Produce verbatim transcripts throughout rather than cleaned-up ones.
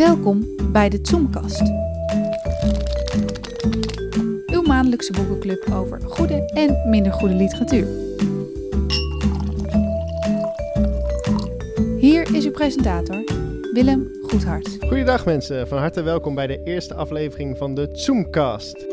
Welkom bij de Zoomkast. Uw maandelijkse boekenclub over goede en minder goede literatuur. Hier is uw presentator, Willem Goedhart. Goeiedag mensen, van harte welkom bij de eerste aflevering van de Zoomkast.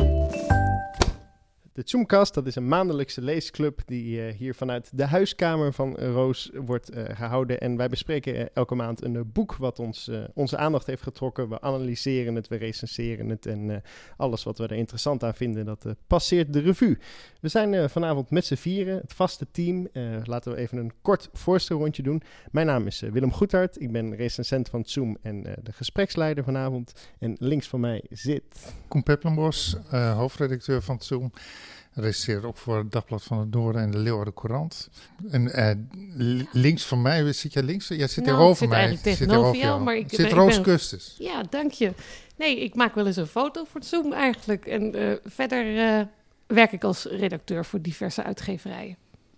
De Zoomkast, dat is een maandelijkse leesclub die uh, hier vanuit de huiskamer van Roos wordt uh, gehouden. En wij bespreken uh, elke maand een uh, boek wat ons, uh, onze aandacht heeft getrokken. We analyseren het, we recenseren het en uh, alles wat we er interessant aan vinden, dat uh, passeert de revue. We zijn uh, vanavond met z'n vieren, het vaste team. Uh, laten we even een kort voorstelrondje doen. Mijn naam is uh, Willem Goedhart, ik ben recensent van Zoom en uh, de gespreksleider vanavond. En links van mij zit... Koen Peppelenbos, uh, hoofdredacteur van Zoom. Recenseert ook voor het Dagblad van het Noorden en de Leeuwarden Courant. En uh, links van mij, zit jij links? Jij zit nou, hier over ik zit mij. eigenlijk tegenover jou, jou, maar ik zit ben, Roos ik ben, Kustus. Ja, dank je. Nee, ik maak wel eens een foto voor het Zoom eigenlijk. En uh, verder uh, werk ik als redacteur voor diverse uitgeverijen.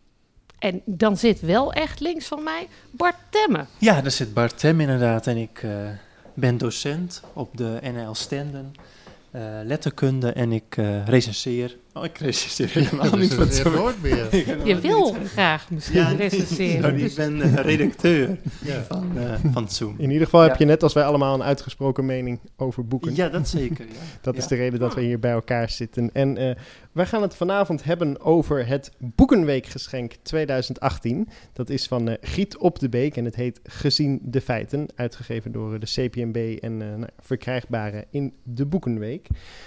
En dan zit wel echt links van mij Bart Temme. Ja, daar zit Bart Temme inderdaad. En ik uh, ben docent op de N L Stenden. Uh, letterkunde en ik uh, recenseer. Oh, ik recenseer helemaal ja, niet van Zoom. Nooit meer. Je wil niet. graag misschien ja, recenseren. Nou, dus. Ik ben uh, redacteur ja. van, uh, van Zoom. In ieder geval ja. heb je net als wij allemaal een uitgesproken mening over boeken. Ja, dat zeker. Ja. dat ja. is de reden dat we hier bij elkaar zitten. En uh, wij gaan het vanavond hebben over het Boekenweekgeschenk twintig achttien. Dat is van uh, Griet Op de Beek en het heet Gezien de Feiten. Uitgegeven door uh, de C P M B en uh, nou, verkrijgbaar in de Boekenweek.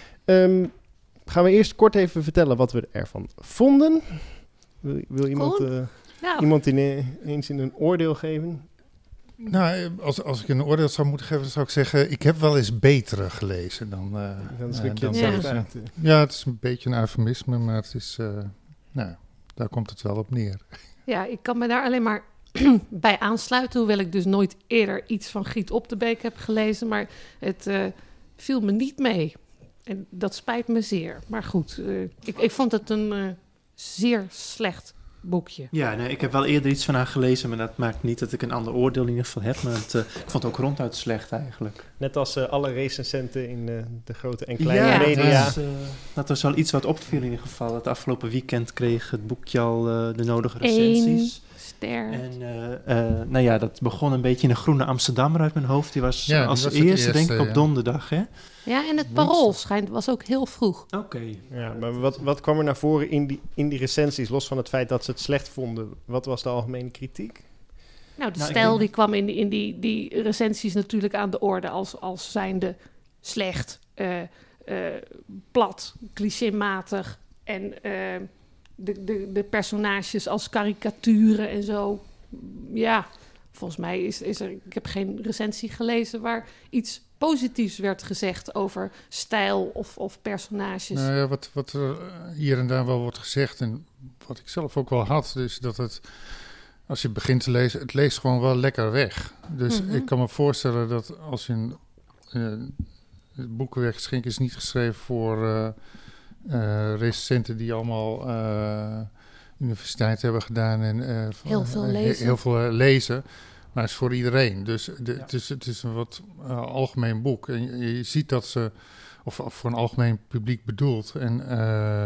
Um, Gaan we eerst kort even vertellen wat we ervan vonden. Wil, wil iemand, uh, nou. iemand in, eens in een oordeel geven? Nou, als, als ik een oordeel zou moeten geven, zou ik zeggen... ik heb wel eens betere gelezen dan... Uh, dan schrik je uh, het dan, zelf ja. uit. Ja, het is een beetje een eufemisme, maar het is... Uh, nou, daar komt het wel op neer. Ja, ik kan me daar alleen maar bij aansluiten... hoewel ik dus nooit eerder iets van Griet Op de Beek heb gelezen... maar het uh, viel me niet mee... En dat spijt me zeer. Maar goed, uh, ik, ik vond het een uh, zeer slecht boekje. Ja, nee, ik heb wel eerder iets van haar gelezen... maar dat maakt niet dat ik een ander oordeel in ieder geval heb. Maar het, uh, ik vond het ook ronduit slecht eigenlijk. Net als uh, alle recensenten in uh, de grote en kleine ja, media. Dat, is, uh, dat was wel iets wat opviel in ieder geval. Het afgelopen weekend kreeg het boekje al uh, de nodige recensies. Eén ster. En uh, uh, nou ja, dat begon een beetje in de Groene Amsterdammer uit mijn hoofd. Die was ja, als was eerste, eerste, denk ik, ja. op donderdag, hè? Ja, en het Parool schijnt was ook heel vroeg. Oké. Okay. Ja, maar wat, wat kwam er naar voren in die, in die recensies, los van het feit dat ze het slecht vonden? Wat was de algemene kritiek? Nou, de nou, stijl denk... die kwam in, die, in die, die recensies natuurlijk aan de orde als, als zijnde slecht, uh, uh, plat, clichématig en uh, de, de, de personages als karikaturen en zo. Ja, volgens mij is, is er... Ik heb geen recensie gelezen waar iets positiefs werd gezegd over stijl of, of personages. Nou ja, wat, wat er hier en daar wel wordt gezegd en wat ik zelf ook wel had, is dat het, als je begint te lezen, het leest gewoon wel lekker weg. Dus mm-hmm. ik kan me voorstellen dat als je een... Uh, het Boekenweekgeschenk is niet geschreven voor uh, uh, recensenten die allemaal... Uh, universiteit hebben gedaan en uh, heel veel lezen. Heel veel uh, lezen, maar het is voor iedereen. Dus de, ja. het, is, het is een wat uh, algemeen boek. En je, je ziet dat ze, of, of voor een algemeen publiek bedoeld. En uh,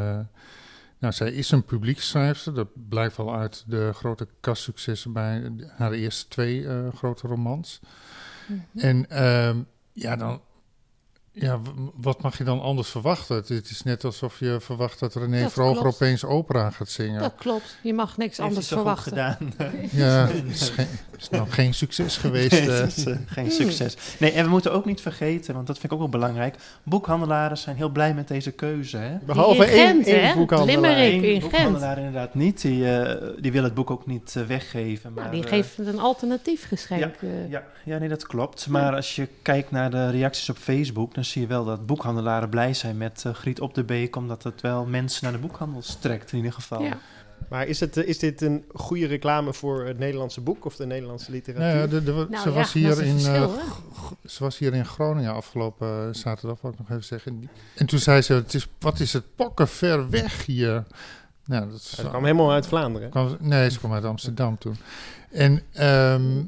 nou, zij is een publiekschrijfster. Dat blijkt wel uit de grote kassuccessen bij haar eerste twee uh, grote romans. Mm-hmm. En uh, ja, dan... Ja, wat mag je dan anders verwachten? Het is net alsof je verwacht dat René dat Vroger klopt. Opeens opera gaat zingen. Dat klopt, je mag niks Heeft anders verwachten. Gedaan. Ja, het is, geen, is nog geen succes geweest. Nee, het is uh, geen succes. Nee, en we moeten ook niet vergeten, want dat vind ik ook wel belangrijk. Boekhandelaren zijn heel blij met deze keuze. Hè? Behalve één, één boekhandelaar. Limerick in Gent. Boekhandelaar inderdaad niet. Die, uh, die wil het boek ook niet uh, weggeven. Maar, nou, die uh, geeft het een alternatief geschenk. Ja, uh. ja, ja, nee, dat klopt. Maar als je kijkt naar de reacties op Facebook, dan zie je wel dat boekhandelaren blij zijn met uh, Griet Op de Beek, omdat het wel mensen naar de boekhandel strekt in ieder geval. Ja. Maar is, het, is dit een goede reclame voor het Nederlandse boek of de Nederlandse literatuur? Nou ja, de, de, nou, ze, ja, was hier in, verschil, uh, g- ze was hier in Groningen afgelopen uh, zaterdag, wil ik nog even zeggen. En toen zei ze, het is, wat is het pokken ver weg hier. Nou, dat ja, kwam helemaal uit Vlaanderen. Kwam, nee, ze kwam uit Amsterdam toen. En um,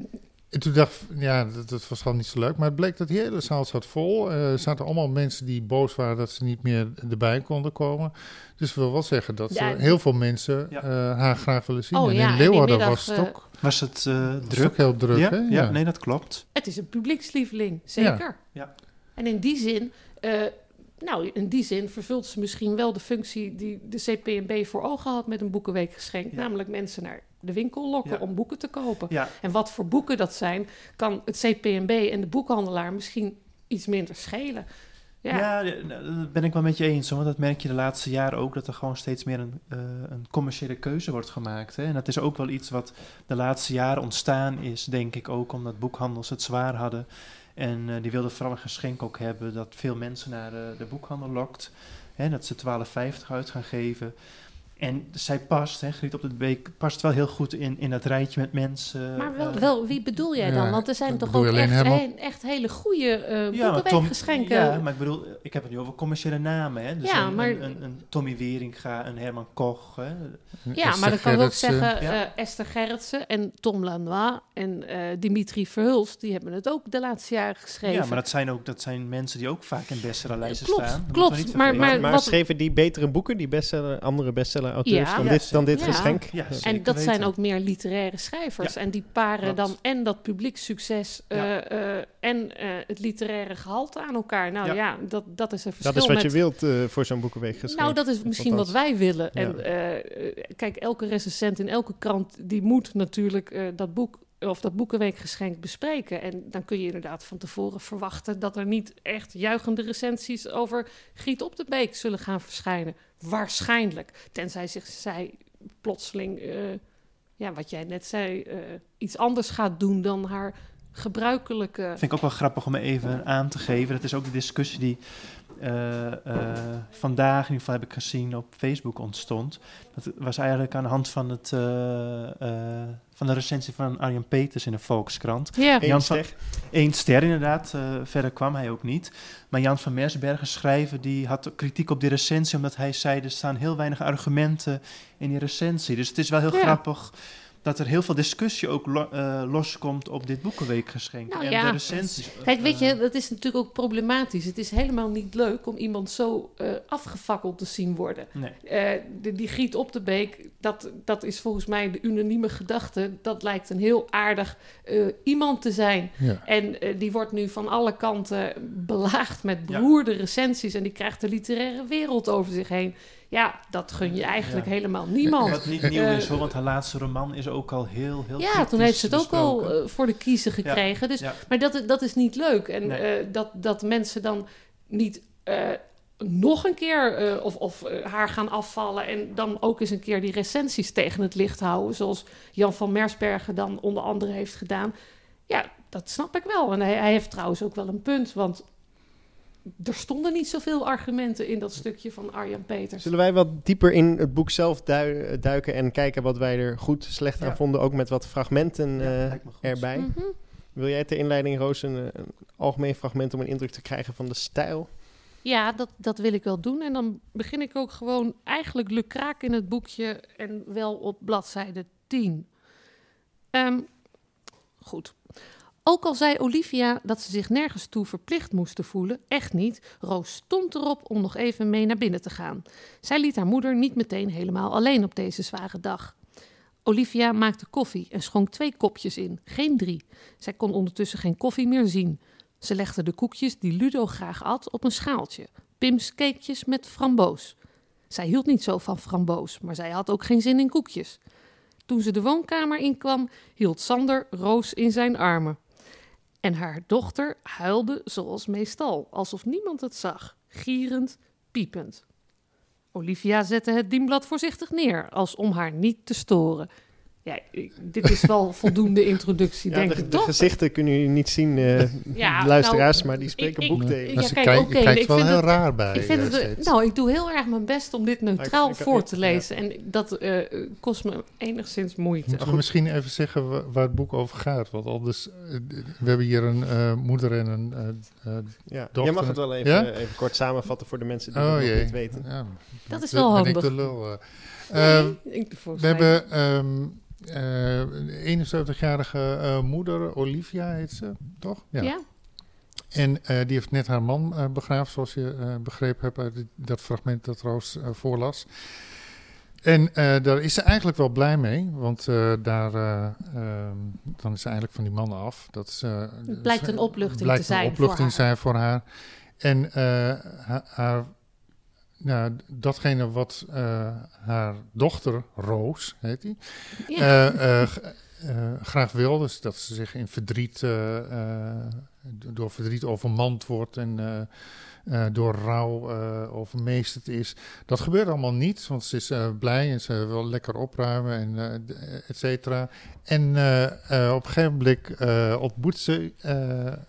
En toen dacht ik, ja, dat, dat was al niet zo leuk. Maar het bleek dat die hele zaal zat vol. Er zaten allemaal mensen die boos waren dat ze niet meer erbij konden komen. Dus ik wil wel zeggen dat Ja, ze, heel veel mensen ja. uh, haar graag willen zien. Oh, en ja, in en Leeuwarden die middag, was het uh, ook, Was het uh, was druk? ook heel druk, ja? hè? Ja, Ja. nee, dat klopt. Het is een publiekslieveling, zeker. Ja. En in die zin, uh, nou, in die zin vervult ze misschien wel de functie die de C P N B voor ogen had met een boekenweekgeschenk. Ja. Namelijk mensen naar de winkel lokken Ja. om boeken te kopen. Ja. En wat voor boeken dat zijn, kan het C P N B en de boekhandelaar misschien iets minder schelen. Ja, Ja, ja, dat ben ik wel met je eens. Want dat merk je de laatste jaren ook, dat er gewoon steeds meer een, uh, een commerciële keuze wordt gemaakt. Hè? En dat is ook wel iets wat de laatste jaren ontstaan is, denk ik ook, omdat boekhandels het zwaar hadden. En uh, die wilden vooral een geschenk ook hebben dat veel mensen naar uh, de boekhandel lokt. Hè? Dat ze twaalf vijftig uit gaan geven. En zij past, hè, Griet op de Beek, past wel heel goed in, in dat rijtje met mensen. maar wel, uh, wel, wie bedoel jij dan? Ja, Want er zijn dat toch bedoel ook je alleen echt, helemaal- he- echt hele goede uh, Ja, maar Tom- boekenweekgeschenken. Ja, maar ik bedoel, ik heb het nu over commerciële namen. Hè? Dus Ja, een, maar- een, een, een Tommy Wieringa, een Herman Koch. Hè? Ja, Esther maar dan kan ik ook Gerritsen. zeggen, Ja. uh, Esther Gerritsen en Tom Lanois en uh, Dimitri Verhulst, die hebben het ook de laatste jaren geschreven. Ja, maar dat zijn ook dat zijn mensen die ook vaak in bestsellerlijsten Klopt, staan. Dat klopt, moeten we niet maar- vergeten. Maar, maar wat- schreven die betere boeken, die bestseller, andere bestseller-auteurs, Ja. dan, Ja, dit, dan dit ja. geschenk? Ja, Ja. zeker En dat zijn weten. ook meer literaire schrijvers. Ja, En die paren klopt. dan en dat publiekssucces uh, Ja. uh, en uh, het literaire gehalte aan elkaar. Nou ja, Ja. dat, dat is een verschil. Dat is wat met, je wilt uh, voor zo'n boekenweekgeschenk. Nou, dat is misschien Althans. wat wij willen. Ja. En uh, kijk, elke recensent in elke krant, die moet natuurlijk uh, dat boek of dat boekenweekgeschenk bespreken. En dan kun je inderdaad van tevoren verwachten dat er niet echt juichende recensies over Griet op de Beek zullen gaan verschijnen. Waarschijnlijk. Tenzij zich zij plotseling, uh, ja, wat jij net zei, uh, iets anders gaat doen dan haar gebruikelijke... Vind ik ook wel grappig om even aan te geven. Dat is ook de discussie die uh, uh, vandaag in ieder geval heb ik gezien op Facebook ontstond. Dat was eigenlijk aan de hand van, het, uh, uh, van de recensie van Arjan Peters in de Volkskrant. Ja, Eén Jan van- ster. Eén ster inderdaad, uh, verder kwam hij ook niet. Maar Jan van Mersbergen, schrijver, die had kritiek op die recensie, omdat hij zei, er staan heel weinig argumenten in die recensie. Dus het is wel heel Ja. grappig dat er heel veel discussie ook lo- uh, loskomt op dit boekenweekgeschenk. Nou en ja. de recensies. Kijk, weet uh, je, dat is natuurlijk ook problematisch. Het is helemaal niet leuk om iemand zo uh, afgefakkeld te zien worden. Nee. Uh, de, die Griet op de Beek, dat, dat is volgens mij de unanieme gedachte. Dat lijkt een heel aardig uh, iemand te zijn. Ja. En uh, die wordt nu van alle kanten belaagd met beroerde recensies. En die krijgt de literaire wereld over zich heen. Ja, dat gun je eigenlijk Ja. helemaal niemand. Wat niet nieuw Uh, is hoor, want haar laatste roman is ook al heel, heel Ja, kritisch toen heeft ze het ook besproken. al uh, voor de kiezer gekregen. Dus, Ja. Maar dat, dat is niet leuk. En Nee. uh, dat, dat mensen dan niet uh, nog een keer uh, of, of uh, haar gaan afvallen... en dan ook eens een keer die recensies tegen het licht houden... zoals Jan van Mersbergen dan onder andere heeft gedaan. Ja, dat snap ik wel. En hij, hij heeft trouwens ook wel een punt, want... er stonden niet zoveel argumenten in dat stukje van Arjan Peters. Zullen wij wat dieper in het boek zelf du- duiken en kijken wat wij er goed, slecht Ja. aan vonden, ook met wat fragmenten Ja, uh, lijkt me goed. erbij. Mhm. Wil jij ter inleiding, Roos, een, een algemeen fragment om een indruk te krijgen van de stijl? Ja, dat, dat wil ik wel doen. En dan begin ik ook gewoon eigenlijk lukraak in het boekje en wel op bladzijde tien. Um, goed. Ook al zei Olivia dat ze zich nergens toe verplicht moesten voelen, echt niet, Roos stond erop om nog even mee naar binnen te gaan. Zij liet haar moeder niet meteen helemaal alleen op deze zware dag. Olivia maakte koffie en schonk twee kopjes in, geen drie. Zij kon ondertussen geen koffie meer zien. Ze legde de koekjes die Ludo graag at op een schaaltje. Pims cakejes met framboos. Zij hield niet zo van framboos, maar zij had ook geen zin in koekjes. Toen ze de woonkamer inkwam, hield Sander Roos in zijn armen. En haar dochter huilde zoals meestal, alsof niemand het zag, gierend, piepend. Olivia zette het dienblad voorzichtig neer, als om haar niet te storen. Ja, ik- dit is wel voldoende introductie, Ja, denk de, ik, de toch? gezichten kunnen jullie niet zien, uh, Ja, luisteraars, nou, maar die spreken ik- ik- boekdelen. Ja, Maar ze kijk, kijk- oké, je kijkt ik wel vind heel het- raar bij. Ik, vind eh, het, steeds. nou, ik doe heel erg mijn best om dit neutraal Ik- ik- voor ik- te ja. lezen. En dat uh, kost me enigszins moeite. Moeten we misschien even zeggen wa- waar het boek over gaat? Want anders, eh, we hebben hier een uh, moeder en een uh, uh, Ja. dochter. Jij mag het wel even, Ja? even kort samenvatten voor de mensen die Oh het nog jee. niet weten. Ja, Dat is ben- wel ben ik handig. de lul, uh. Uh, Nee, ik- volgens we mij- hebben um, uh, een eenenzeventigjarige uh, moeder, Olivia heet ze, toch? Ja. En uh, die heeft net haar man uh, begraven, zoals je uh, begrepen hebt uit die, dat fragment dat Roos uh, voorlas. En uh, daar is ze eigenlijk wel blij mee, want uh, daar, uh, um, dan is ze eigenlijk van die mannen af. Dat is, uh, Het blijkt een opluchting blijkt te zijn een opluchting voor haar. zijn voor haar. En uh, haar, haar, nou, datgene wat uh, haar dochter, Roos heet die, Ja. uh, uh, g- uh, graag wil, dus dat ze zich in verdriet, uh, uh, door verdriet overmand wordt en uh, uh, door rouw uh, overmeesterd is. Dat gebeurt allemaal niet, want ze is uh, blij en ze wil lekker opruimen en uh, d- et cetera. En uh, uh, op een gegeven moment uh, ontmoet ze uh, uh,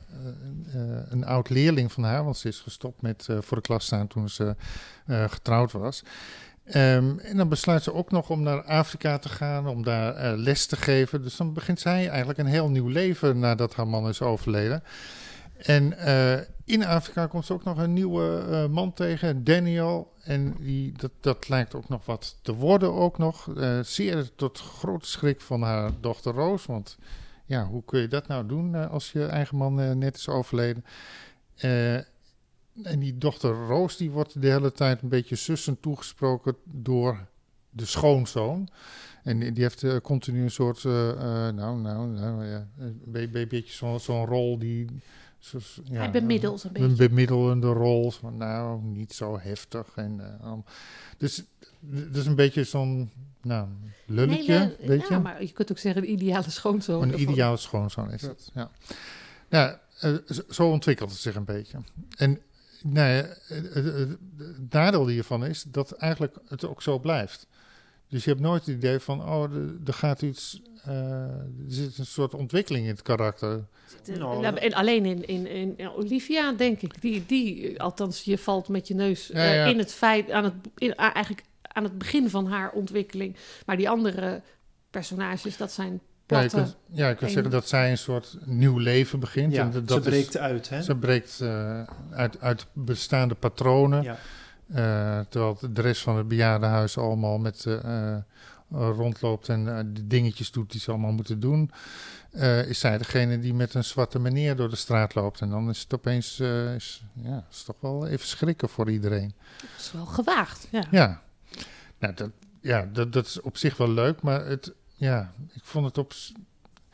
een oud leerling van haar, want ze is gestopt met uh, voor de klas staan toen ze uh, getrouwd was. Um, en dan besluit ze ook nog om naar Afrika te gaan, om daar uh, les te geven. Dus dan begint zij eigenlijk een heel nieuw leven nadat haar man is overleden. En uh, in Afrika komt ze ook nog een nieuwe uh, man tegen, Daniel. En die, dat, dat lijkt ook nog wat te worden ook nog. Uh, zeer tot grote schrik van haar dochter Roos. Want ja, hoe kun je dat nou doen uh, als je eigen man uh, net is overleden? Uh, En die dochter Roos, die wordt de hele tijd een beetje sussend toegesproken door de schoonzoon. En die die heeft uh, continu een soort, uh, uh, nou, nou, nou, ja, een be- be- beetje zo'n zo'n rol die... Zo, ja, Hij bemiddelt een Een beetje. bemiddelende rol, van, nou, niet zo heftig. En, uh, um, dus dat is een beetje zo'n, nou, lulletje, Hele- weet je? ja, maar je kunt ook zeggen de ideale schoonzoon. Een ervan. ideale schoonzoon is het, ja. Ja, uh, zo- zo ontwikkelt het zich een beetje. En nou ja, het, het, het, het nadeel hiervan is dat eigenlijk het ook zo blijft. Dus je hebt nooit het idee van, oh, er, er gaat iets, uh, er zit een soort ontwikkeling in het karakter. Nou, Nou, en alleen in, in, in Olivia, denk ik. Die, die, althans, je valt met je neus Ja, uh, ja. in het feit, aan het, in, a- eigenlijk aan het begin van haar ontwikkeling. Maar die andere personages, dat zijn Ja, je platte. kunt, ja, je kunt en- zeggen dat zij een soort nieuw leven begint. Ja, en dat ze dat is- breekt uit, hè? Ze breekt uh, uit, uit bestaande patronen. Ja. Uh, terwijl de rest van het bejaardenhuis allemaal met uh, uh, rondloopt en uh, de dingetjes doet die ze allemaal moeten doen. Uh, is zij degene die met een zwarte meneer door de straat loopt. En dan is het opeens, uh, is, ja, is toch wel even schrikken voor iedereen. Dat is wel gewaagd, ja. Ja, nou, dat, ja dat, dat is op zich wel leuk, maar het, ja, ik vond het op... s-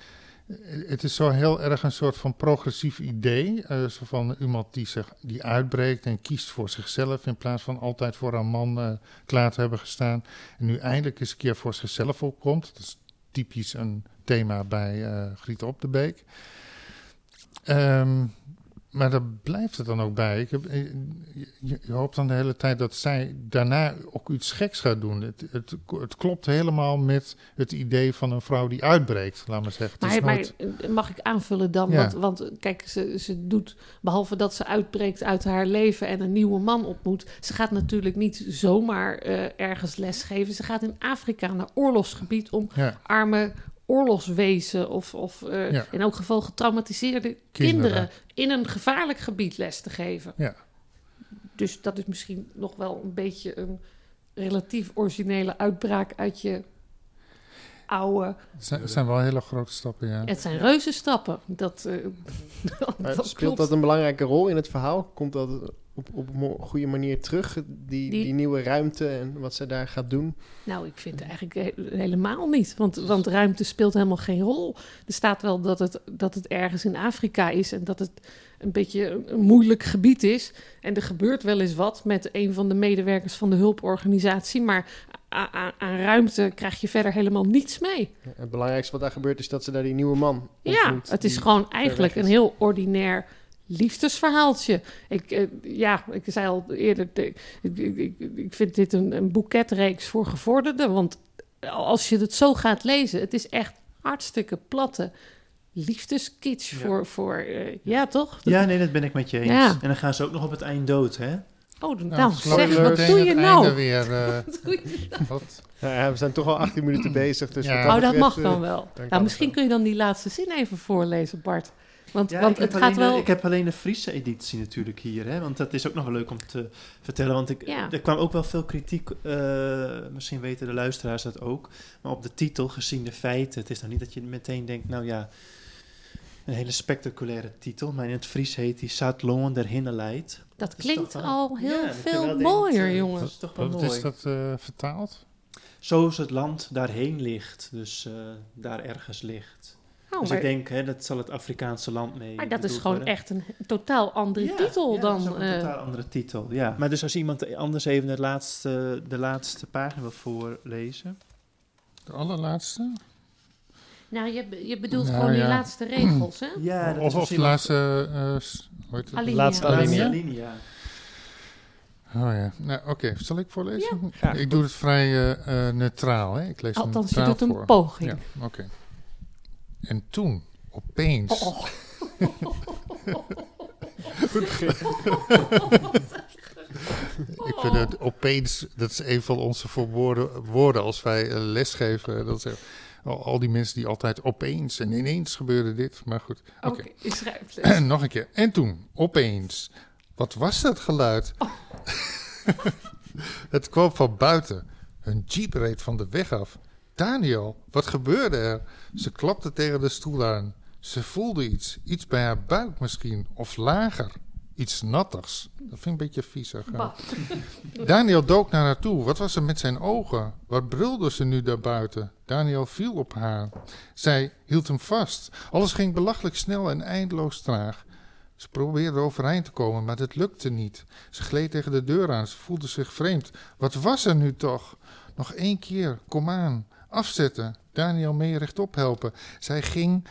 Het is zo heel erg een soort van progressief idee. Uh, zo van iemand die, zich, die uitbreekt en kiest voor zichzelf in plaats van altijd voor een man uh, klaar te hebben gestaan. En nu eindelijk eens een keer voor zichzelf opkomt. Dat is typisch een thema bij uh, Griet Op de Beek. Um, maar daar blijft het dan ook bij. Ik heb, je, je hoopt dan de hele tijd dat zij daarna ook iets geks gaat doen. Het, het, het klopt helemaal met het idee van een vrouw die uitbreekt, laat maar zeggen. Het is Maar, nooit... maar mag ik aanvullen dan? Ja. Want, want kijk, ze, ze doet, behalve dat ze uitbreekt uit haar leven en een nieuwe man ontmoet, ze gaat natuurlijk niet zomaar uh, ergens lesgeven. Ze gaat in Afrika naar oorlogsgebied om Ja. arme oorlogswezen of, of uh, Ja. in elk geval getraumatiseerde Kinderen. kinderen in een gevaarlijk gebied les te geven. Ja. Dus dat is misschien nog wel een beetje een relatief originele uitbraak uit je oude... Het zijn, het zijn wel hele grote stappen, ja. Het zijn reuzenstappen. Dat, uh, dat, Maar dat speelt klopt. dat een belangrijke rol in het verhaal? Komt dat op, op een mo- goede manier terug, die, Die- die nieuwe ruimte en wat zij daar gaat doen? Nou, ik vind het eigenlijk he- helemaal niet. Want, want ruimte speelt helemaal geen rol. Er staat wel dat het, dat het ergens in Afrika is en dat het een beetje een, een moeilijk gebied is. En er gebeurt wel eens wat met een van de medewerkers van de hulporganisatie. Maar a- a- aan ruimte krijg je verder helemaal niets mee. Het belangrijkste wat daar gebeurt is dat ze daar die nieuwe man Ja, ontmoet, het is die gewoon ver eigenlijk weg een is. heel ordinair liefdesverhaaltje. Ik, eh, ja, ik zei al eerder, de- ik, ik, ik, ik vind dit een, een boeketreeks voor gevorderden. Want als je het zo gaat lezen, het is echt hartstikke platte liefdeskitsch Ja. voor, voor eh, ja toch? Ja, nee, dat ben ik met je eens. Ja. En dan gaan ze ook nog op het eind dood, hè? Oh, nou, Nou, zeg, spoilers. wat doe je het nou? einde weer. uh, Wat doe je nou? wat? Ja, ja, we zijn toch al achttien minuten bezig, dus Ja. wat Oh, Oh, dat betreft, mag eh, dan wel. kan Nou, het misschien wel. kun je dan die laatste zin even voorlezen, Bart. Want, Ja, want ik heb het gaat alleen wel... De, ik heb alleen de Friese editie natuurlijk hier, hè, want dat is ook nog wel leuk om te vertellen. Want ik, Ja. er kwam ook wel veel kritiek, uh, misschien weten de luisteraars dat ook, maar op de titel, gezien de feiten. Het is nou niet dat je meteen denkt, nou ja, een hele spectaculaire titel, maar in het Fries heet die Saat Loon der Hinneleid. Dat is toch klinkt wel- al heel Ja, dat je wel veel denkt, mooier, uh, jongen. Dat is toch wel Wat mooi. is dat uh, vertaald? Zoals het land daarheen ligt, dus uh, daar ergens ligt. Oh, dus maar, ik denk, hè, dat zal het Afrikaanse land mee maar dat is bedoeld gewoon worden. echt een totaal andere Ja, titel ja, dan... dat is ook een eh, totaal andere titel, ja. Maar dus als iemand anders even de laatste, de laatste pagina wil voorlezen. De allerlaatste? nou, je, je bedoelt Nou, gewoon die ja. laatste regels, hè? Ja, dat of is of misschien de wel- laatste... Uh, s- hoe heet het? Alinea. Laatste laatste alinea. alinea. Oh ja, nou oké. Zal ik voorlezen? Graag. Ik doe het vrij uh, uh, neutraal, hè. Ik lees het Althans, je neutraal doet een voor. poging. Ja, oké. En toen, opeens... Oh, oh. Ik vind het opeens, dat is een van onze verwoorden woorden als wij uh, lesgeven. Dat zijn al, al die mensen die altijd opeens en ineens gebeurde dit. Maar goed, oké. Oké, ik schrijf het. Nog een keer. En toen, opeens. Wat was dat geluid? Oh. Het kwam van buiten. Hun jeep reed van de weg af. Daniel, wat gebeurde er? Ze klapte tegen de stoel aan. Ze voelde iets. Iets bij haar buik misschien. Of lager. Iets nattigs. Dat vind ik een beetje viezig. hè. Bah. Daniel dook naar haar toe. Wat was er met zijn ogen? Wat brulde ze nu daarbuiten? Daniel viel op haar. Zij hield hem vast. Alles ging belachelijk snel en eindeloos traag. Ze probeerde overeind te komen, maar dat lukte niet. Ze gleed tegen de deur aan. Ze voelde zich vreemd. Wat was er nu toch? Nog één keer. Kom aan. Afzetten. Daniel mee rechtop helpen. Zij ging...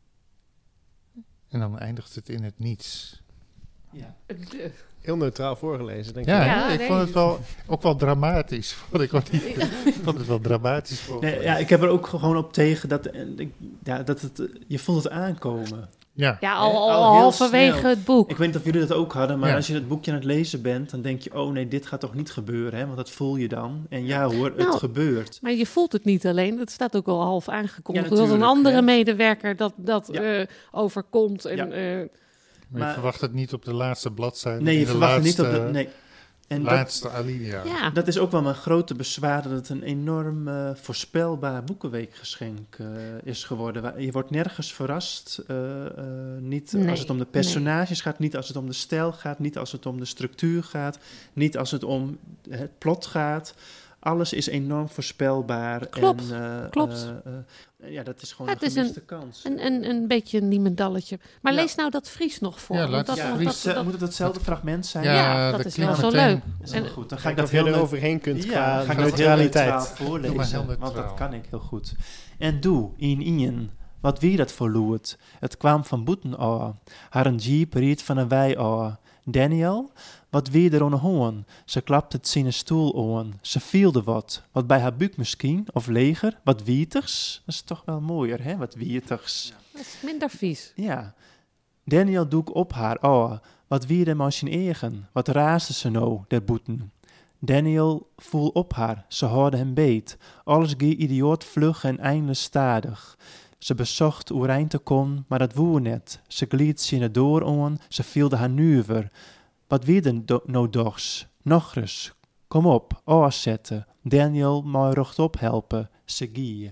En dan eindigt het in het niets. Ja. De- Heel neutraal voorgelezen, denk Ja, ik. Ja, hè? ik nee. vond het wel, ook wel dramatisch. Vond ik, ook niet, ik vond het wel dramatisch. Voor Nee, ja, ik heb er ook gewoon op tegen dat, en ik- ja, dat het, eh, je voelt het aankomen. ja. Ja, al, Hè, al, al heel halverwege snel. het boek. Ik weet niet of jullie dat ook hadden, maar Ja. als je het boekje aan het lezen bent, dan denk je, oh nee, dit gaat toch niet gebeuren, hè? Want dat voel je dan. En ja hoor, het Nou, gebeurt. Maar je voelt het niet alleen. Het staat ook al half aangekondigd. Ja, dat een natuurlijk, andere hè. medewerker dat, dat Ja. eh, overkomt. En, Ja. eh, Maar je Maar- verwacht het niet op de laatste bladzijde. Nee, in je de verwacht het niet laatste, op de... Nee. En dat, laatste alinea. ja. dat is ook wel mijn grote bezwaar, dat het een enorm eh, voorspelbaar boekenweekgeschenk eh, is geworden. Waar- Je wordt nergens verrast. eh, eh, niet Nee, als het om de personages gaat, niet als het om de stijl gaat, niet als het om de structuur gaat, niet als het om het plot gaat. Alles is enorm voorspelbaar. Klopt, En, eh, klopt. eh, eh, ja, dat is gewoon Het een is een- gemiste kans. Een, een, een beetje een niemendalletje. Maar Ja. lees nou dat Fries nog voor. Ja, want laat dat, het Ja, Fries- dat, Ze- dat- moet het hetzelfde fragment zijn? Ja, dat is klinkt wel zo meteen- leuk. Dat is wel En- goed. Dan ga Ga ik ik dat of je heel er leuk- overheen kunt Ja, gaan. ga ik dat heel Neutraliteit. neutraal Doe maar voorlezen, heel want neutraal. dat kan ik heel goed. En doe, in ien, wat wie dat verloert. Het kwam van boeten aan. Haar een jeep riet van een wei aan. Daniel, wat wie er onder hoorn. Ze klapte het zijn stoel aan. Ze vielde wat. Wat bij haar buik misschien, of leger. Wat wietigs. Dat is toch wel mooier, hè? Wat wietigs. dat is minder vies. Ja. Daniel doek op haar aan. Wat wie er maar zijn eigen. Wat raasde ze nou, der boeten. Daniel voel op haar. Ze hoorde hem beet. Alles gie idioot vlug en eindeloos stadig. Ze bezocht oerein te kon, maar dat woer net. Ze glied zijn door aan, ze vielde haar nuver. Wat wie er do- nou dochs? Nog eens. Kom op, afzetten. Daniel maar rechtop helpen. Ze gie.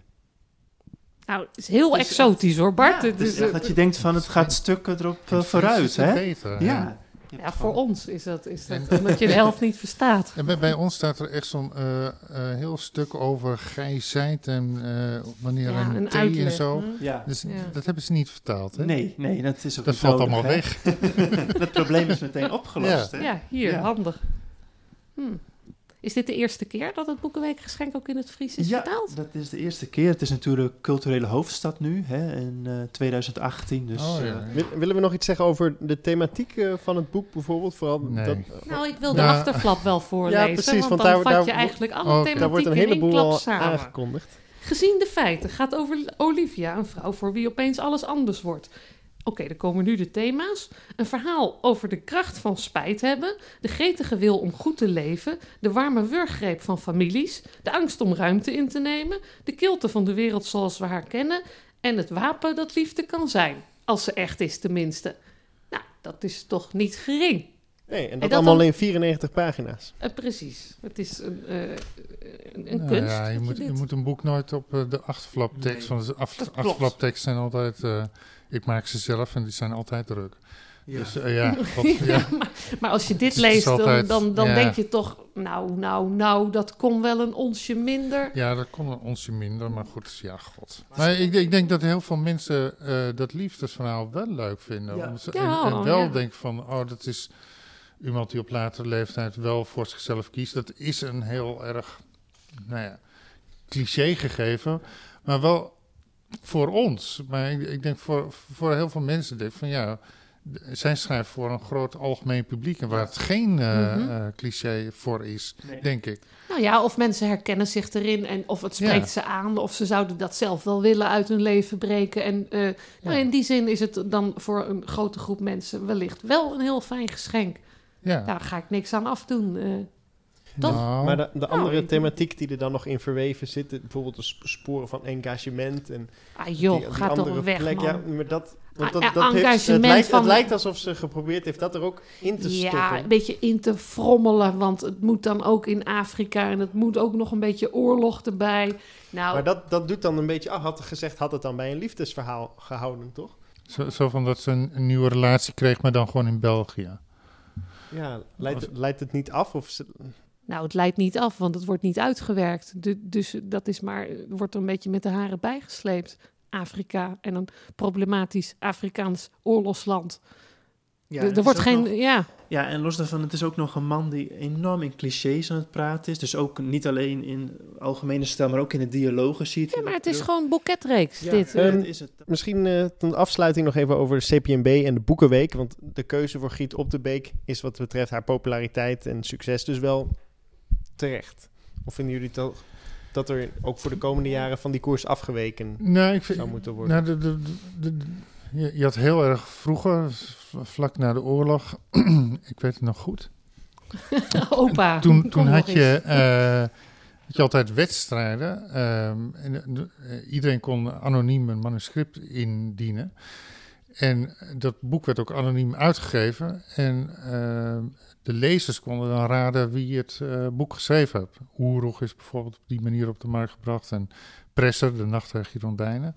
Nou, het is heel Dus, exotisch hoor, Bart. Ja, Het dus is, echt eh, dat je denkt van het gaat stukken erop eh, Het vooruit, is het hè? beter, Ja. ja, voor ons is dat, is dat omdat je de helft niet verstaat. En bij, bij ons staat er echt zo'n eh, eh, heel stuk over gij zijt en eh, wanneer Ja, een een thee en uitleg. zo. Hm? Ja. Dus Ja. dat hebben ze niet vertaald, hè? Nee, nee, dat is ook Dat niet valt nodig, allemaal hè? weg. Het probleem is meteen opgelost, hè? Ja, hier, Ja. handig. Hm. Is dit de eerste keer dat het Boekenweekgeschenk ook in het Fries is Ja, vertaald? dat is de eerste keer. Het is natuurlijk culturele hoofdstad nu, hè, in eh, twintig achttien. Dus, Oh, ja. eh, Wil- Willen we nog iets zeggen over de thematiek eh, van het boek bijvoorbeeld? Vooral Nee. dat, Nou, ik wil de Ja. achterflap wel voorlezen, Ja, precies, want, want dan daar- vat daar je wo- eigenlijk alle Oké. thematieken daar wordt een in één heleboel klap al samen. aangekondigd. Gezien de feiten gaat over Olivia, een vrouw voor wie opeens alles anders wordt. Oké, dan komen nu de thema's. Een verhaal over de kracht van spijt hebben, de gretige wil om goed te leven, de warme wurggreep van families, de angst om ruimte in te nemen, de kilte van de wereld zoals we haar kennen en het wapen dat liefde kan zijn. Als ze echt is tenminste. Nou, dat is toch niet gering. Nee, en dat, dat allemaal dan- in vierennegentig pagina's. Uh, precies. Het is een, uh, een, een Nou kunst. ja, je, dat moet, dit- je moet een boek nooit op uh, de achterflaptekst. Nee. Want de af, Dat klopt. achterflapteksten zijn altijd... Uh, ik maak ze zelf en die zijn altijd druk. Ja. Dus uh, ja, wat, ja. Ja, maar, maar als je dit Het is leest, dan, altijd- dan, dan ja. denk je toch... Nou, nou, nou, dat kon wel een onsje minder. ja, dat kon een onsje minder, maar goed, ja, god. Maar ik, ik denk dat heel veel mensen uh, dat liefdesverhaal wel leuk vinden. Ja. Omdat ze- Ja, en, en wel ja. denken van, oh, dat is iemand die op latere leeftijd wel voor zichzelf kiest. Dat is een heel erg, nou ja, cliché gegeven, maar wel voor ons. Maar ik, ik denk voor, voor heel veel mensen, denk ik van ja... Zij schrijft voor een groot algemeen publiek en waar het geen uh, Mhm. uh, cliché voor is, Nee. denk ik. Nou ja, of mensen herkennen zich erin en of het spreekt Ja. ze aan, of ze zouden dat zelf wel willen uit hun leven breken. En uh, nou, in die zin is het dan voor een grote groep mensen wellicht wel een heel fijn geschenk. Ja. Daar ga ik niks aan afdoen. Uh, toch? Nou, Maar de, de andere ik- thematiek die er dan nog in verweven zit, bijvoorbeeld de sp- sporen van engagement en ah joh, die, die ga andere toch weg, plek. man. Ja, maar dat, want dat, Ah, dat eh, heeft, het, engagement lijkt, van- het lijkt alsof ze geprobeerd heeft dat er ook in te stoppen. Ja, een beetje in te frommelen, want het moet dan ook in Afrika en het moet ook nog een beetje oorlog erbij. Nou, Maar dat, dat doet dan een beetje, ah, had gezegd, had het dan bij een liefdesverhaal gehouden, toch? zo, zo van dat ze een, een nieuwe relatie kreeg, maar dan gewoon in België. Ja, leidt, het- leidt het niet af? Of ze, Nou, het leidt niet af, want het wordt niet uitgewerkt. Du- dus dat is maar, wordt er een beetje met de haren bijgesleept. Afrika en een problematisch Afrikaans oorlogsland. Ja, er het er is wordt ook geen, nog- ja, Ja, en los daarvan, het is ook nog een man die enorm in clichés aan het praten is. Dus ook niet alleen in algemene stijl, maar ook in de dialogen zie je het ja, heel maar erg het is terug. gewoon boeketreeks. Ja, dit. dat Ehm, is het. misschien uh, tot afsluiting nog even over de C P N B en de Boekenweek. Want de keuze voor Griet Op de Beek is wat betreft haar populariteit en succes dus wel terecht. Of vinden jullie toch dat er ook voor de komende jaren van die koers afgeweken Nou, ik vind, zou moeten worden? nou, de, de, de, de- je, je had heel erg vroeger, v- vlak na de oorlog, ik weet het nog goed. Opa, Toen, kom toen nog had eens. je, eh, had je altijd wedstrijden. ehm, en, eh, iedereen kon anoniem een manuscript indienen. En dat boek werd ook anoniem uitgegeven. En ehm, de lezers konden dan raden wie het eh, boek geschreven heeft. Oeroeg is bijvoorbeeld op die manier op de markt gebracht. En Presser, De Nacht der Girondijnen.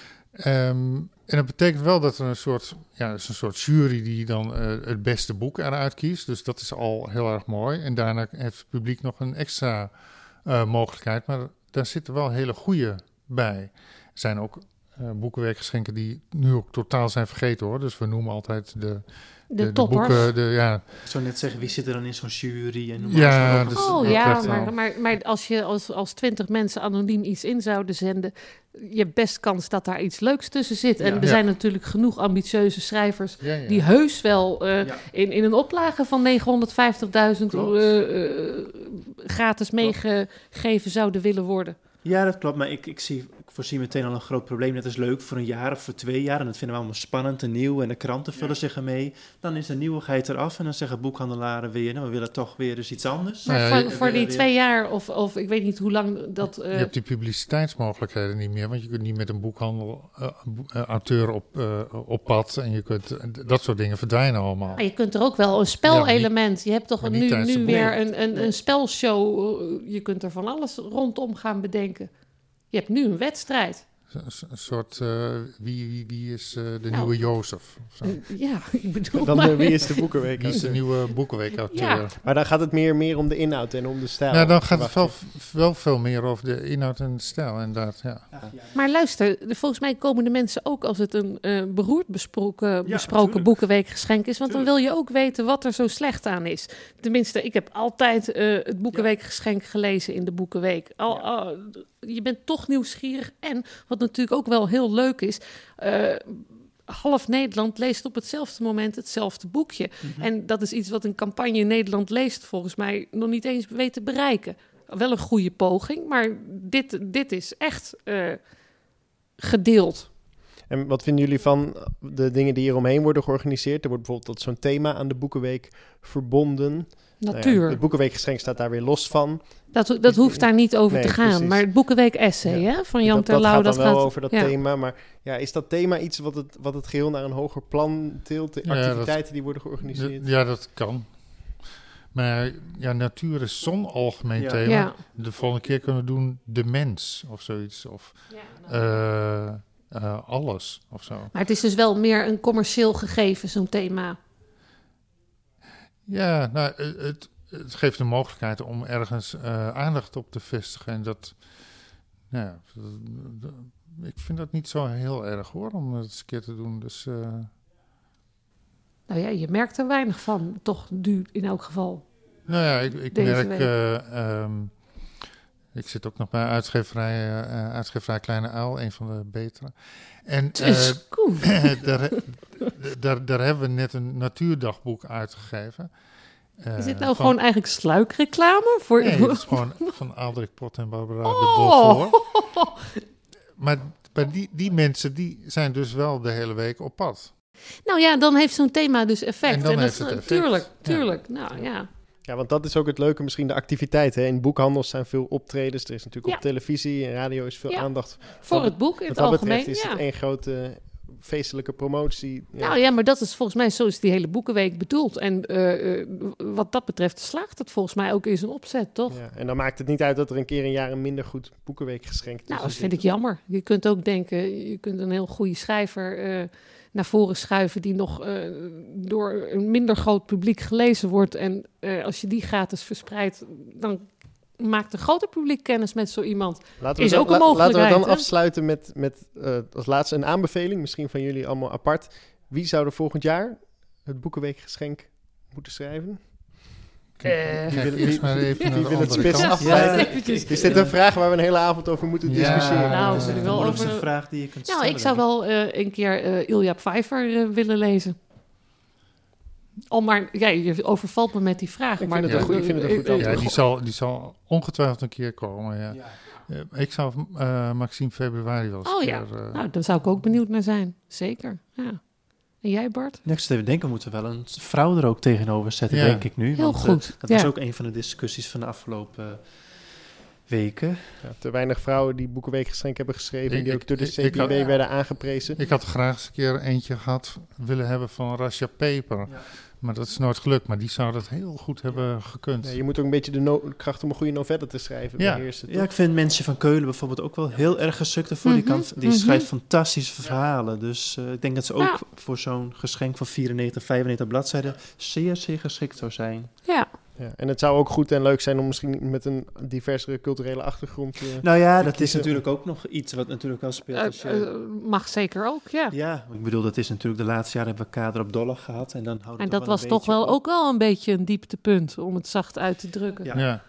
Ehm, en dat betekent wel dat er een soort, ja, er is een soort jury die dan eh, het beste boek eruit kiest. Dus dat is al heel erg mooi. En daarna heeft het publiek nog een extra eh, mogelijkheid. Maar daar zitten wel hele goede bij. Er zijn ook uh, boekenweekgeschenken die nu ook totaal zijn vergeten hoor. Dus we noemen altijd de, De, toppers. boeken. De, ja, Ik zou net zeggen, wie zit er dan in zo'n jury? En noem Ja, maar op. dus- Oh dat ja, krijgt maar, wel. maar, maar als je als, als twintig mensen anoniem iets in zouden zenden, je hebt best kans dat daar iets leuks tussen zit. En Ja. er Ja. zijn natuurlijk genoeg ambitieuze schrijvers ja, ja. die heus wel eh, Ja. in, in een oplage van negenhonderdvijftigduizend Klopt. eh, eh, gratis meegegeven zouden willen worden. Ja, dat klopt. Maar ik, ik, zie, ik voorzie meteen al een groot probleem. Dat is leuk voor een jaar of voor twee jaar. En dat vinden we allemaal spannend en nieuw. En de kranten vullen zich ermee. Dan is de nieuwigheid eraf. En dan zeggen boekhandelaren weer, nou, we willen toch weer eens iets anders. Nou ja, Maar je- voor, voor die twee jaar, of, of ik weet niet hoe lang dat... eh, Je hebt die publiciteitsmogelijkheden niet meer, want je kunt niet met een boekhandel uh, bo- uh, auteur op, uh, op pad en je kunt uh, dat soort dingen verdwijnen allemaal. Maar je kunt er ook wel een spelelement. Je hebt toch maar een, niet nu, tijdens nu de weer boek. een, een, een spelshow. Je kunt er van alles rondom gaan bedenken. Je hebt nu een wedstrijd. Een, een soort uh, wie, wie, wie is uh, de Nou. nieuwe Jozef? Of zo. Ja, ik bedoel Dan maar. uh, wie is de Boekenweek? Wie is de nieuwe boekenweekauteur? Ja. Maar dan gaat het meer, meer om de inhoud en om de stijl. Nou, dan gaat het verwacht wel, ik. wel veel meer over de inhoud en de stijl, inderdaad. Ja. Ach, ja. Maar luister, de- volgens mij komen de mensen ook als het een eh, beroerd besproken, besproken tuurlijk. boekenweekgeschenk is. Want dan wil je ook weten wat er zo slecht aan is. Tenminste, ik heb altijd eh, het boekenweekgeschenk gelezen in de Boekenweek. Al, Ja. al- je bent toch nieuwsgierig. En wat natuurlijk ook wel heel leuk is, eh, half Nederland leest op hetzelfde moment hetzelfde boekje. Mhm. En dat is iets wat een campagne in Nederland leest volgens mij nog niet eens weet te bereiken. Wel een goede poging, maar dit, dit is echt eh, gedeeld. En wat vinden jullie van de dingen die hier omheen worden georganiseerd? Er wordt bijvoorbeeld tot zo'n thema aan de Boekenweek verbonden. Natuur. Nou ja, het Boekenweekgeschenk staat daar weer los van. Dat, dat hoeft daar niet over Nee, te gaan. precies. Maar het Boekenweek Essay Ja. hè, van Jan dat, dat Terlouw... gaat dan dat wel gaat over dat ja. thema. Maar ja, is dat thema iets wat het, wat het geheel naar een hoger plan tilt? De Ja, dat- activiteiten die worden georganiseerd? Ja, dat kan. Maar ja, natuur is zo'n algemeen Ja. thema. Ja. De volgende keer kunnen we doen de mens of zoiets. Of eh, eh, alles of zo. Maar het is dus wel meer een commercieel gegeven, zo'n thema. Ja, nou, het, het, het geeft de mogelijkheid om ergens eh, aandacht op te vestigen. En dat, nou ja, dat- dat- ik vind dat niet zo heel erg hoor, om het eens een keer te doen. Dus eh, Nou ja, je merkt er weinig van, toch nu in elk geval. nou ja, ik, ik Deze merk... week. eh, ehm, ik zit ook nog bij uitgeverij, eh, uitgeverij Kleine Uil, een van de betere. En eh, Dus, koe. daar, daar, daar hebben we net een natuurdagboek uitgegeven. Eh, Is dit nou van- gewoon eigenlijk sluikreclame? Voor... Nee, het is gewoon van Aldrik Pot en Barbara de Oh. Beaufort. Maar, maar die, die mensen die zijn dus wel de hele week op pad. Nou ja, dan heeft zo'n thema dus effect. En dan dat heeft is- het effect. Tuurlijk, Ja. tuurlijk. Nou ja. Ja, want dat is ook het leuke, misschien de activiteiten. Hè? In boekhandels zijn veel optredens. Er is natuurlijk Ja. op televisie en radio is veel Ja. aandacht. Voor Wat- het boek in Wat het dat algemeen. betreft is Ja. het één grote feestelijke promotie. Ja. Nou ja, maar dat is volgens mij, zo is die hele Boekenweek bedoeld. En eh, eh, wat dat betreft slaagt het volgens mij ook in zijn opzet, toch? Ja, en dan maakt het niet uit dat er een keer een jaar een minder goed Boekenweekgeschenk tussen Nou, dat zit. vind ik jammer. Je kunt ook denken, je kunt een heel goede schrijver eh, naar voren schuiven die nog eh, door een minder groot publiek gelezen wordt. En eh, als je die gratis verspreidt, dan maakt een groter publiek kennis met zo iemand. Laten is dan, ook een la- Laten we mogelijkheid, dan hè? afsluiten met, met eh, als laatste een aanbeveling, misschien van jullie allemaal apart. Wie zou er volgend jaar het Boekenweekgeschenk moeten schrijven? Eh, Kijk wil- eerst wie- maar even wie naar de wil het andere spits kant. afsluiten? eventjes. Is dit een vraag waar we een hele avond over moeten Ja. discussiëren? Nou, dat is wil de ik wel moeilijkste over- vraag die je kunt Nou, stellen. ik zou denk wel eh, een keer eh Ilja Pfeiffer eh, willen lezen. Al maar, ja, je overvalt me met die vraag. Ik maar vind het een goed- ik vind het een goed eh, eh, antwoord. Ja, die zal, die zal ongetwijfeld een keer komen. Ja. Ja. Eh, ik zou eh, Maxime Februari wel eens Oh een ja, keer, eh, nou, daar zou ik ook benieuwd naar zijn. Zeker, ja. En jij, Bart? Ja, ik zit even te denken, we moeten wel een vrouw er ook tegenover zetten, Ja. denk ik nu. Heel want, eh, goed, dat ja. was ook een van de discussies van de afgelopen weken. Ja, te weinig vrouwen die Boekenweekgeschenk hebben geschreven, Ik- die ook ik- door de ik- C ik P B had- werden aangeprezen. Ik had graag eens een keer eentje gehad willen hebben van Rasha Peper. Ja. Maar dat is nooit gelukt. Maar die zou dat heel goed hebben gekund. Ja, je moet ook een beetje de no- kracht om een goede novelle te schrijven Ja. beheersen. Ja, toch? ik vind Mensje van Keulen bijvoorbeeld ook wel heel erg geschikt ervoor. Mhm, Die, kan, die mhm. schrijft fantastische verhalen. Dus eh, ik denk dat ze ook Ja. voor zo'n geschenk van vierennegentig, vijfennegentig bladzijden zeer, zeer geschikt zou zijn. Ja, Ja, en het zou ook goed en leuk zijn om misschien met een diversere culturele achtergrond... eh, Nou ja, dat is kiezen. natuurlijk ook nog iets wat natuurlijk wel speelt. eh, Als je, eh, mag zeker ook, ja. ja, ik bedoel, dat is natuurlijk de laatste jaren hebben we Kader op Dollar gehad. En, dan houdt En het dat wel was een toch beetje wel op. ook wel een beetje een dieptepunt, om het zacht uit te drukken. Ja. Ja.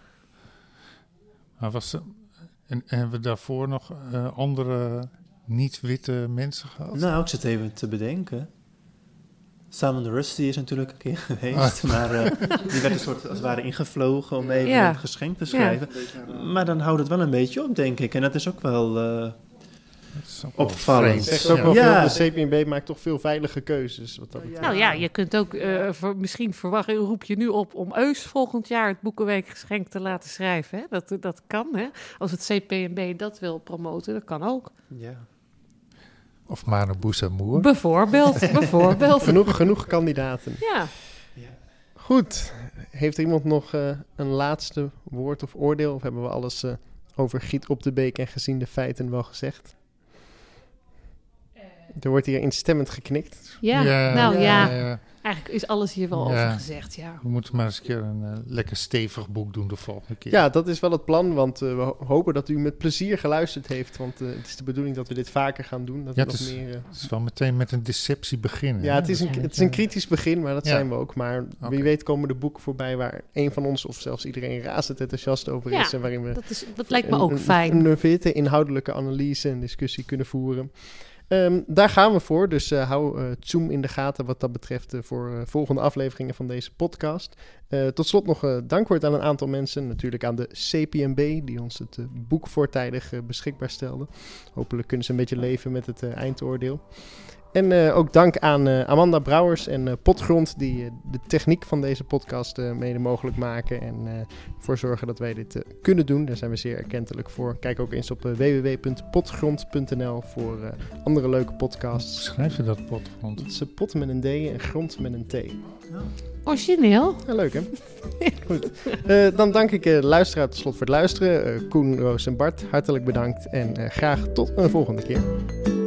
Maar was er, en, en hebben we daarvoor nog eh, andere niet-witte mensen gehad? Nou, ik zit even te bedenken. Salman Rushdie is natuurlijk een keer geweest. Ah. Maar eh, die werd een soort, als het ware, ingevlogen om even Ja. een geschenk te schrijven. Maar dan houdt het wel een beetje op, denk ik. En dat is ook wel... eh, Dat is ook wel opvallend. vreemd. zegt ook Ja. wel Ja. veel, de C P B maakt toch veel veilige keuzes. Wat dat betreft. Nou ja, je kunt ook eh, voor, misschien verwachten, roep je nu op om Eus volgend jaar het Boekenweekgeschenk te laten schrijven. Hè? Dat, dat kan, hè? Als het C P M B dat wil promoten, dat kan ook. ja. Of Manu Boesamoer. Bijvoorbeeld, bijvoorbeeld. Genoeg, genoeg kandidaten. Ja. Goed. Heeft er iemand nog eh, een laatste woord of oordeel? Of hebben we alles eh, over Giet op de Beek en gezien de feiten wel gezegd? Er wordt hier instemmend geknikt. Ja, nou ja. ja. Eigenlijk is alles hier wel Ja. over gezegd, ja. We moeten maar eens een keer een eh, lekker stevig boek doen de volgende keer. Ja, dat is wel het plan, want eh, we ho- hopen dat u met plezier geluisterd heeft. Want eh, het is de bedoeling dat we dit vaker gaan doen. Dat Ja, we het nog is- meer, eh, Het is wel meteen met een deceptie beginnen. ja, hè? het is, een, Dat het is een beetje- kritisch begin, maar dat Ja. zijn we ook. Maar Oké. wie weet komen de boeken voorbij waar een van ons of zelfs iedereen razend enthousiast over Ja. is. En waarin we Dat, is, dat lijkt me een- ook een, fijn. Een, een witte inhoudelijke analyse en discussie kunnen voeren. Um, daar gaan we voor, dus uh, hou uh, Zoom in de gaten wat dat betreft uh, voor uh, volgende afleveringen van deze podcast. Uh, tot slot nog uh, dankwoord aan een aantal mensen, natuurlijk aan de C P M B die ons het uh, boek voortijdig uh, beschikbaar stelde. Hopelijk kunnen ze een beetje leven met het uh, eindoordeel. En uh, ook dank aan uh, Amanda Brouwers en uh, Potgrond die uh, de techniek van deze podcast uh, mede mogelijk maken en uh, ervoor zorgen dat wij dit uh, kunnen doen. Daar zijn we zeer erkentelijk voor. Kijk ook eens op uh, w w w punt potgrond punt n l voor uh, andere leuke podcasts. Schrijf je dat Potgrond? Dat is uh, pot met een D en grond met een T. Origineel. Ja, leuk hè? Goed. Uh, dan dank ik uh, de luisteraar tot slot voor het luisteren. Uh, Koen, Roos en Bart, hartelijk bedankt en uh, graag tot een volgende keer.